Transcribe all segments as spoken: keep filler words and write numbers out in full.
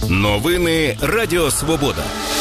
Новини Радіо Свобода.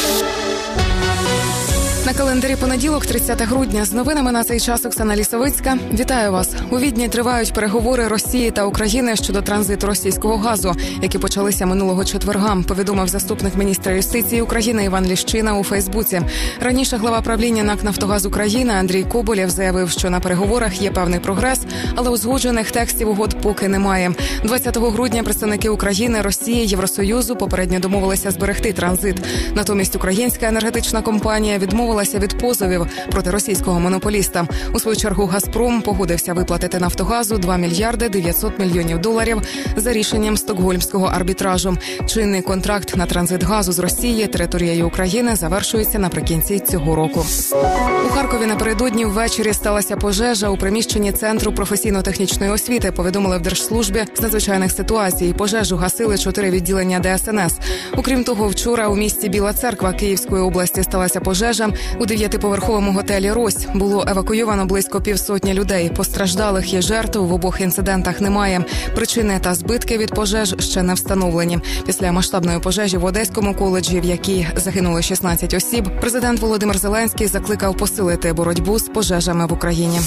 На календарі понеділок, тридцяте грудня. З новинами на цей час Оксана Лісовицька. Вітаю вас. У Відні тривають переговори Росії та України щодо транзиту російського газу, які почалися минулого четверга, повідомив заступник міністра юстиції України Іван Ліщина у Фейсбуці. Раніше глава правління НАК «Нафтогаз України» Андрій Коболєв заявив, що на переговорах є певний прогрес, але узгоджених текстів угод поки немає. двадцятого грудня представники України, Росії, Євросоюзу попередньо домовилися зберегти транзит. Натомість українська енергетична компанія відмовила від позовів проти російського монополіста. У свою чергу «Газпром» погодився виплатити «Нафтогазу» два мільярди дев'ятсот мільйонів доларів за рішенням стокгольмського арбітражу. Чинний контракт на транзит газу з Росії територією України завершується наприкінці цього року. У Харкові напередодні ввечері сталася пожежа у приміщенні Центру професійно-технічної освіти, повідомили в Держслужбі з надзвичайних ситуацій. Пожежу гасили чотири відділення Де Ес Ен Ес. Окрім того, вчора у місті Біла Церква Київської області сталася пожежа. У дев'ятиповерховому готелі «Рось» було евакуйовано близько півсотні людей. Постраждалих і жертв в обох інцидентах немає. Причини та збитки від пожеж ще не встановлені. Після масштабної пожежі в Одеському коледжі, в якій загинули шістнадцять осіб, президент Володимир Зеленський закликав посилити боротьбу з пожежами в Україні.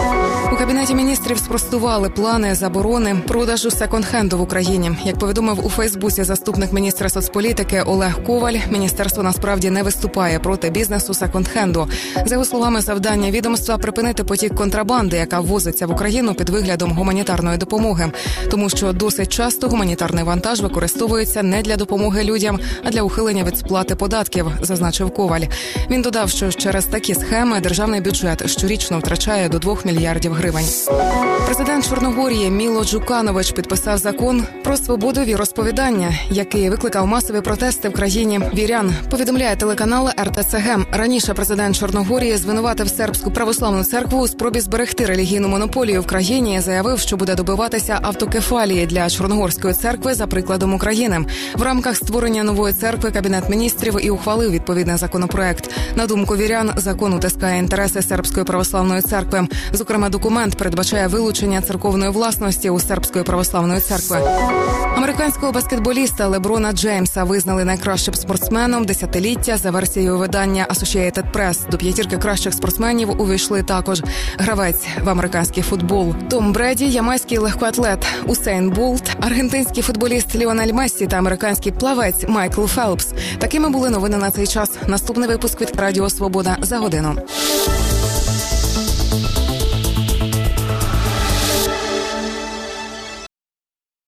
У Кабінеті міністрів спростували плани заборони продажу секонд-хенду в Україні. Як повідомив у Фейсбуці заступник міністра соцполітики Олег Коваль, міністерство насправді не виступає проти бізнесу секонд-хенду. За його словами, завдання відомства – припинити потік контрабанди, яка ввозиться в Україну під виглядом гуманітарної допомоги. Тому що досить часто гуманітарний вантаж використовується не для допомоги людям, а для ухилення від сплати податків, зазначив Коваль. Він додав, що через такі схеми державний бюджет щорічно втрачає до двох мільярдів гривень. Президент Чорногорії Міло Джуканович підписав закон про свободу віросповідання, який викликав масові протести в країні вірян, повідомляє телеканал Ер Те Це Ге. Раніше президент Чорногорії звинуватив сербську православну церкву у спробі зберегти релігійну монополію в країні і заявив, що буде добиватися автокефалії для Чорногорської церкви за прикладом України. В рамках створення нової церкви Кабінет міністрів і ухвалив відповідний законопроект. На думку вірян, закон утискає інтереси сербської православної церкви. Зокрема, документ передбачає вилучення церковної власності у сербської православної церкви. Американського баскетболіста Леброна Джеймса визнали найкращим спортсменом десятиліття за версією видання Associated Press. До п'ятірки кращих спортсменів увійшли також гравець в американський футбол Том Бреді, ямайський легкоатлет Усейн Болт, аргентинський футболіст Ліонель Мессі та американський плавець Майкл Фелпс. Такими були новини на цей час. Наступний випуск від Радіо Свобода за годину.